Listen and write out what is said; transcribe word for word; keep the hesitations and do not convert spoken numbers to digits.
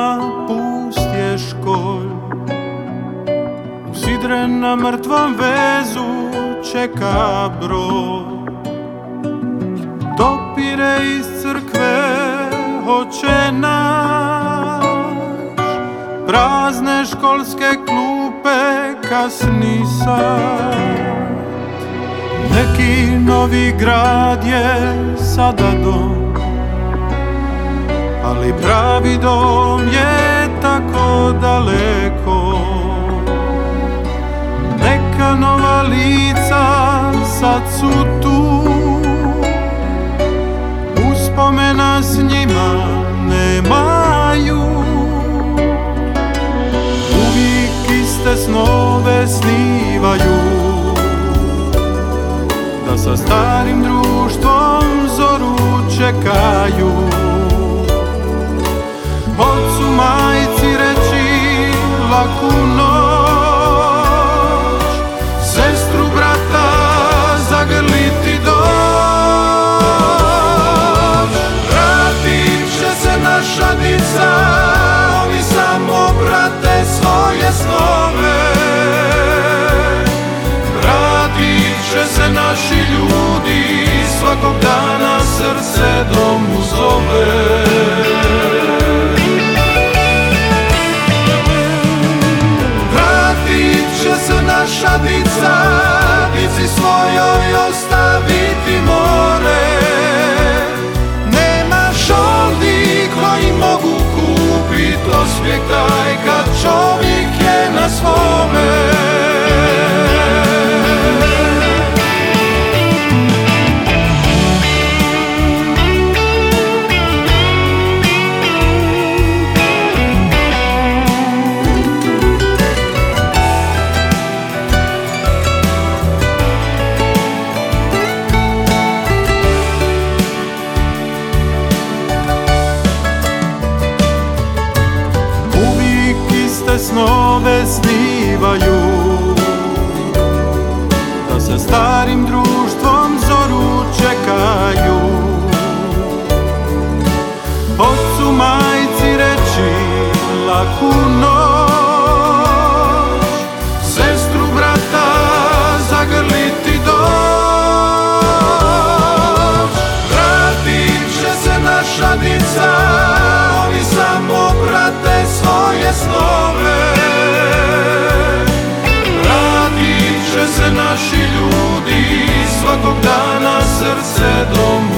pust je školj. Usidren na mrtvom vezu čeka brod. Dopire iz crkve Oče naš, prazne školske klupe, kasni sat. Neki novi grad je sada dom, ali pravi dom je tako daleko. Neka nova lica sad su tu, uspomena s njima nemaju. Uvijek iste snove snivaju, da sa starim društvom zoru čekaju. Ocu, majci reći laku noć, sestru, brata zagrliti doć. Vratit će se naša dica, oni samo prate svoje snove. Vratit će se naši ljudi, svakog dana srce domu zove. Naša dica, dici svojoj ostaviti more. Nema šoldi koji mogu kupit osmijeh taj kad čovjek je na svome. Snove snivaju, da se starim društvom zoru čekaju. Ocu, majci reći laku noć, sestru, brata zagrliti doć. Vratit će se naša dica, oni samo prate svoje snove. Vratit će se naši ljudi, svakog dana srce domu